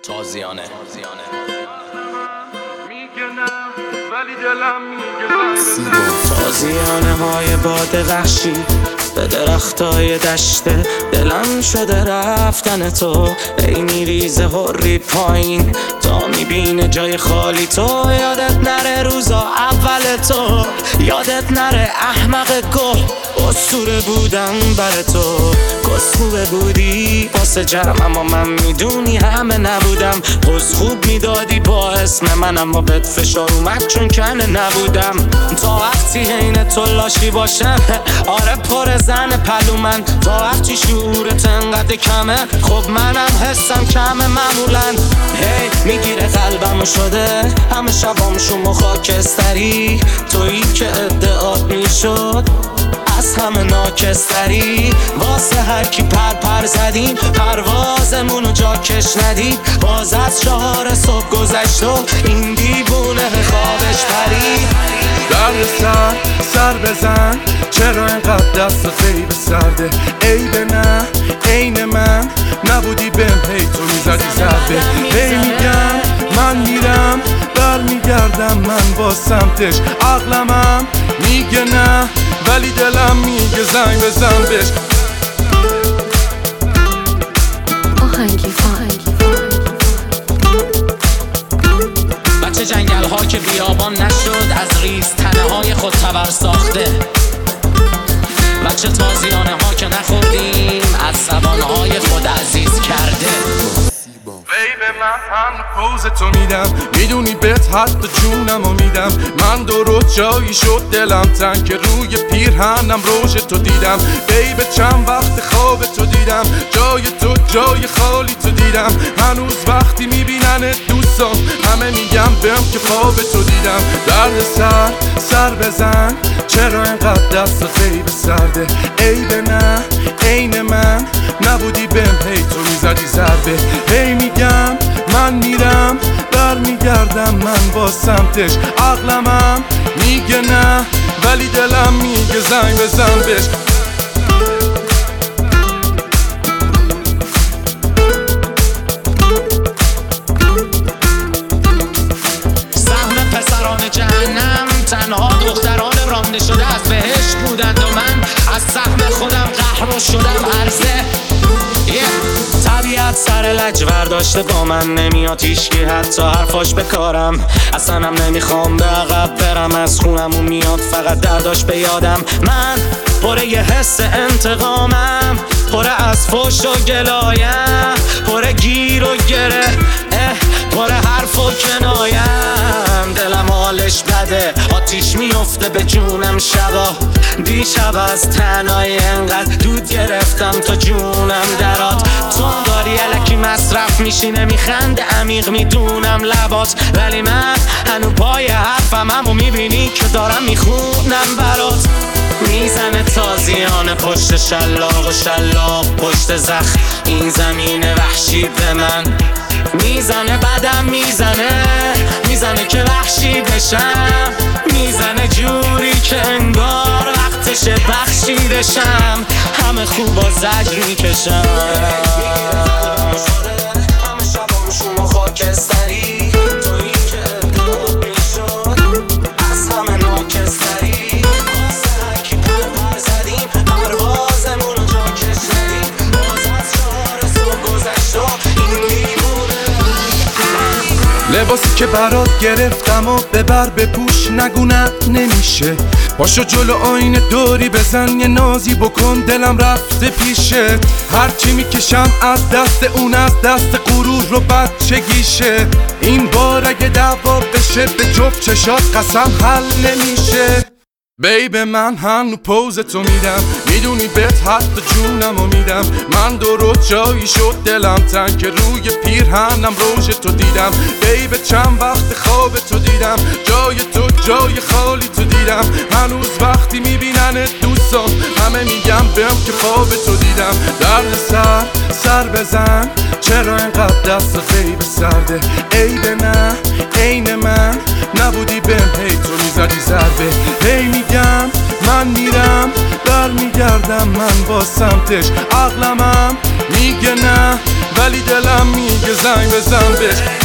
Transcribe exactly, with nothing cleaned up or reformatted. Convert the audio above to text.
تازیانه تازیانه های باد وحشی به درختای دشته دلم شده رفتن تو. ای میریزه هری پایین تا میبینه جای خالی تو. یادت نره روزا اول تو، یادت نره احمق گه. اسطوره بودم بر تو، کسخوبه بودی واسه جمع، اما من میدونی همه نبودم. پوز خوب میدادی با اسم من، اما بهت فشار اومد چون کنه نبودم. تا وقتی حین تو لاشی باشم، آره پر زن پلو من. تا وقتی شعورت انقدر کمه، خب منم حسم کمه معمولا. هی hey, میگیره قلبمو شده همه شبام شما خاکستری. تویی که ادعات میشد از همه ناکستری. واسه هر کی پر پر زدیم پروازمونو جا کش ندید. باز از چهار صبح گذشت و این دیوونه خوابش پرید. درد سر سر بزن، چرا اینقدر دست غیب سرده؟ عیب نه عین من نبودی بهم، هی تو میزدی ضربه. هی میگم من میرم برمیگردم من با سمتش. عقلمم میگه نه ولی دلم میگه زنگ بزن بهش. آهنگی آهنگی بچه جنگل ها که بیابان نشد، از ریز تنه های خود تبر ساخته. بچه تازیانه ها که نخوردیم، از زبان های خود عزیز کرده. بیب من هم پوز تو میدم، میدونی بهت حتی جونمو میدم. من درست جایی شد دلم تنگ که روی پیرهنم روش تو دیدم. بیب چند وقت خواب تو دیدم، جای تو جای خالی تو دیدم. هنوز وقتی میبیننت دوستان همه میگم بهم که خواب تو دیدم. درد سر سر بزن، چرا اینقدر دست غیب سرده؟ عیب نه عین من نبودی بهم، هی تو میزدی ضربه. هی میگم من میرم برمیگردم من با سمتش. عقلمم میگه نه ولی دلم میگه زنگ بزن بهش. سهم پسران جهنم تنها دختران رانده شده از بهشت بودند و من از سهم خودم قهر شدم عرضه. yeah. طبیعت سر لج برداشته با من نمیاد هیچکی حتی حرفاش بکارم. اصلا هم نمیخوام به عقب برم، از خونمون میاد فقط درداش به یادم. من پره یه حس انتقامم، پره از فوش و گلایم، پره گیر و گره، پره حرف و کنایم. دلم حالش بده، آتیش میفته به جونم شبا. دیشب از تنهایی انقدر دود گرفتم تا جونم درات. تو داری الکی مصرف میشی نمیخنده عمیق میدونم لبات، ولی من هنو پای حرفم همو میبینی که دارم میخونم برات. میزنه تازیانه پشت شلاق و شلاق پشت زخم این زمین وحشی به من. میزنه بدم میزنه، میزنه که وحشی بشم. میزنه جوری که انگار وقتش بخشیدشم. همه خوب و زجر میکشم. همه شبام شما خاکستری. تویی که ادعات میشد از همه ناکستری. واسه هرکی پر پر زدیم پروازمونو جا کش ندیم. باز از چهار صبح گذشت و این دیوونه. لباسی که برات گرفتم و ببر بپوش نگو نه نمیشه. پاشو جلو آینه دوری بزن یه نازی بکن دلم رفته پیشه. هرچی میکشم از دست اون از دست غرور رو بچگیشه. این بار اگه دعوا بشه به جفت چشات قسم حل نمیشه. بیب من هنو پوز تو میدم، میدونی بهت حتی جونمو میدم. من درست جایی شد دلم تنگ که روی پیرهنم روش تو دیدم. بیب چند وقت خواب تو دیدم، جای تو جای خالی تو دیدم. هنوز وقتی میبیننت دوستان همه میگم بهم که خواب تو دیدم. درد سر سر بزن، چرا اینقدر دست غیب سرده؟ عیب نه عین من نبودی بهم، هی تو میزدی ضربه. هی میگم من میرم برمیگردم من با سمتش. عقلمم میگه نه ولی دلم میگه زنگ بزن بهش.